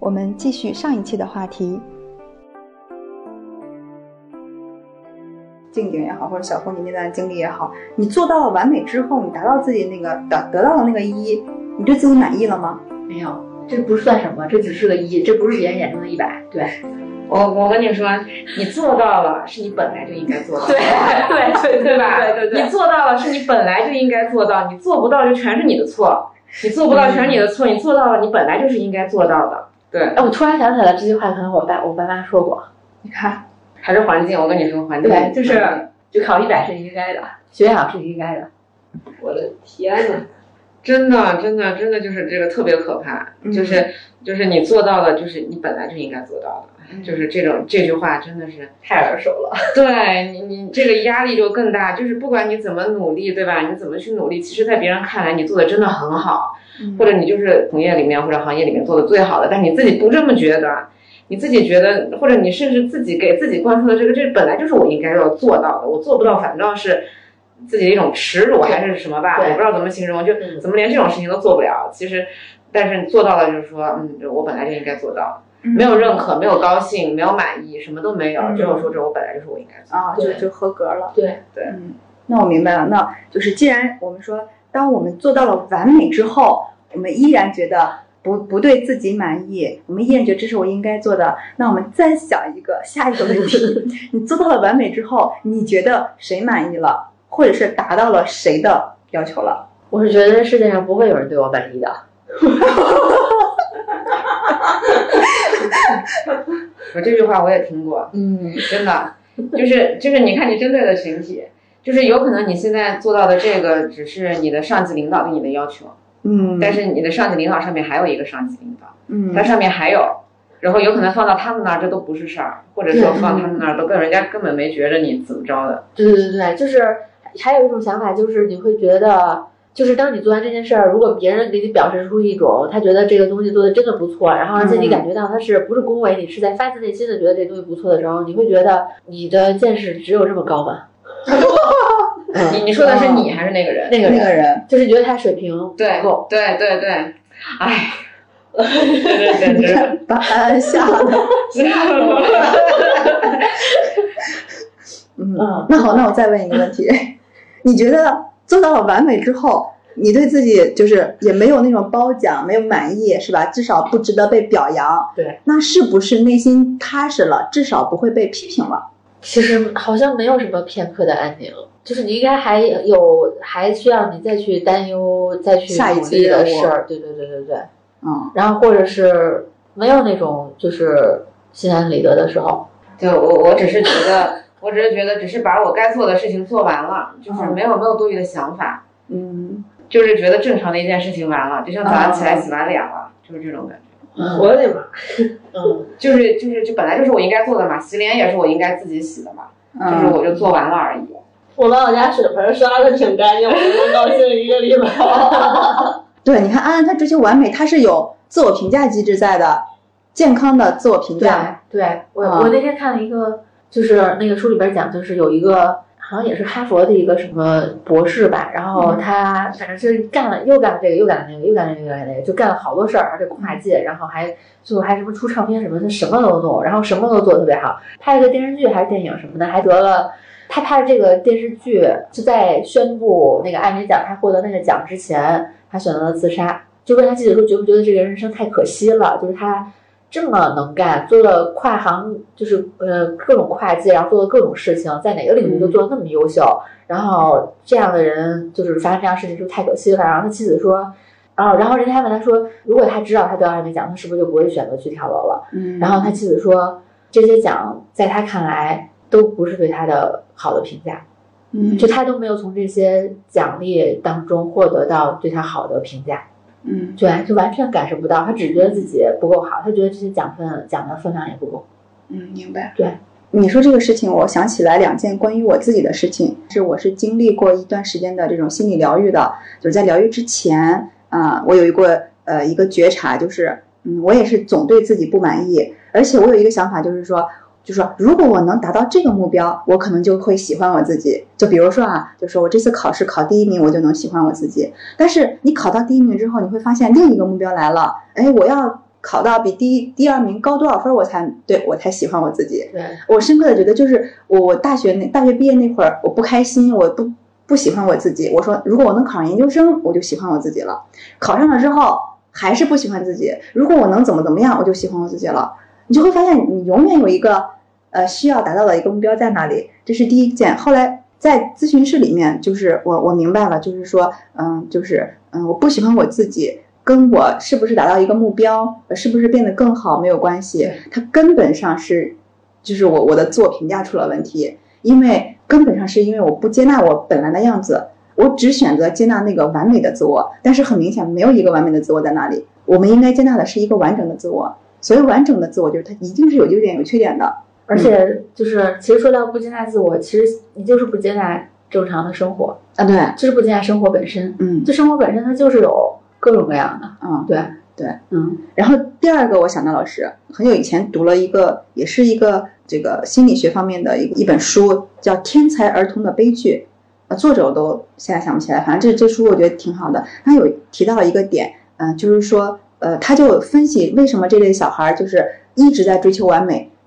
我们继续上一期的话题。静静也好，或者小峰你那段经历也好，你做到了完美之后，你达到自己那个得到了那个1，你对自己满意了吗？ 没有，这不算什么，这只是个1，这不是别人眼中的100。对， 我跟你说，你做到了是你本来就应该做到的， 对吧？ 对， 你做到了是你本来就应该做到，你做不到就全是你的错，你做不到全是你的错，你做到了你本来就是应该做到的。对， 哎，我突然想起来这句话，可能我爸妈说过。 你看，还是环境，我跟你说环境， 对，就考100是应该的，学好是应该的。 我的天哪！ 真的就是这个特别可怕，就是你做到了，就是你本来就应该做到的，就是这句话真的是太耳熟了。 对你这个压力就更大，就是不管你怎么努力，对吧？你怎么去努力，其实在别人看来你做的真的很好，或者你就是从业里面或者行业里面做的最好的，但你自己不这么觉得。你自己觉得，或者你甚至自己给自己灌输的这本来就是我应该要做到的，我做不到反倒是自己的一种耻辱还是什么吧，我不知道怎么形容，就怎么连这种事情都做不了。其实，但是做到了就是说，我本来就应该做到，没有认可，没有高兴，没有满意，什么都没有，只有说这我本来就是我应该做啊，就合格了。 对， 那我明白了，那就是既然我们说，当我们做到了完美之后，我们依然觉得。不对自己满意，我们依然觉得这是我应该做的。那我们再想下一个问题，你做到了完美之后，你觉得谁满意了，或者是达到了谁的要求了？ 我是觉得世界上不会有人对我满意的。 我这句话我也听过，真的，就是你看你针对的群体，就是有可能你现在做到的这个只是你的上级领导对你的要求。但是你的上级领导上面还有一个上级领导，它上面还有，然后有可能放到他们那儿这都不是事儿，或者说放他们那儿都人家根本没觉着你怎么着的。 对，就是还有一种想法，就是你会觉得，就是当你做完这件事儿，如果别人给你表示出一种他觉得这个东西做的真的不错，然后而且你感觉到他是不是恭维你，是在发自内心的觉得这东西不错的时候，你会觉得你的见识只有这么高吗？ 你说的是你还是那个人？ 那个人就是觉得他水平不够。 对，哎，这简直把他吓的。那好，那我再问一个问题，你觉得做到了完美之后，你对自己就是也没有那种褒奖，没有满意，是吧？至少不值得被表扬。 对， 那是不是内心踏实了？至少不会被批评了？ 其实好像没有什么片刻的安宁。就是你应该还需要你再去担忧、再去努力的事儿，对，然后或者是没有那种就是心安理得的时候。 对，我只是觉得，只是把我该做的事情做完了，就是没有多余的想法，就是觉得正常的一件事情完了，就像早上起来洗完脸了，就是这种感觉。 我的妈！ 就本来就是我应该做的嘛，洗脸也是我应该自己洗的嘛，就是我就做完了而已。 我把我家水盆刷的挺干净，我能高兴1个礼拜。 对，你看安安她追求完美，她是有自我评价机制在的，健康的自我评价。 对，我那天看了一个，就是那个书里边讲，就是有一个好像也是哈佛的一个什么博士吧，然后他反正就是又干了这个，又干了那个，又干了那个，就干了好多事儿，而且跨界，然后最后还什么出唱片什么，他什么都弄，然后什么都做得特别好，拍了个电视剧还是电影什么的，还得了。他拍的这个电视剧就在宣布那个艾美奖他获得那个奖之前，他选择了自杀。就问他记者说，觉不觉得这个人生太可惜了？就是他这么能干，做了跨行，就是各种跨界，然后做了各种事情，在哪个领域都做得那么优秀。然后这样的人就是发生这样的事情就太可惜了。然后他妻子说，然后人家还问他说，如果他知道他得艾美奖，他是不是就不会选择去跳楼了？然后他妻子说，这些奖在他看来都不是对他的好的评价，就他都没有从这些奖励当中获得到对他好的评价，对，就完全感受不到，他只觉得自己不够好，他觉得这些奖的分量也不够。 明白。 对， 你说这个事情，我想起来2件关于我自己的事情，我是经历过一段时间的这种心理疗愈的，就是在疗愈之前，我有一个觉察，就是我也是总对自己不满意，而且我有一个想法，就是说如果我能达到这个目标，我可能就会喜欢我自己。就比如说就说我这次考试考第1名，我就能喜欢我自己。但是你考到第1名之后，你会发现另一个目标来了，我要考到比第二名高多少分我才喜欢我自己。 对， 我深刻的觉得就是我大学毕业那会儿我不开心，我不喜欢我自己，我说如果我能考上研究生我就喜欢我自己了，考上了之后还是不喜欢自己，如果我能怎么样我就喜欢我自己了。你就会发现你永远有一个需要达到的一个目标在那里，这是第一件。后来在咨询室里面，就是我明白了，就是说我不喜欢我自己跟我是不是达到一个目标，是不是变得更好没有关系，它根本上是就是我的自我评价出了问题，因为根本上是因为我不接纳我本来的样子，我只选择接纳那个完美的自我，但是很明显没有一个完美的自我在那里，我们应该接纳的是一个完整的自我。所以完整的自我就是它一定是有优点有缺点的， 而且就是其实说到不接纳自我，其实你就是不接纳正常的生活啊，对， 就是不接纳生活本身。就生活本身它就是有各种各样的。对， 然后第二个我想到老师很久以前读了一个，也是一个这个心理学方面的一本书，叫《天才儿童的悲剧》，作者我都现在想不起来，反正这书我觉得挺好的。他有提到一个点，就是说他就分析为什么这类小孩就是一直在追求完美，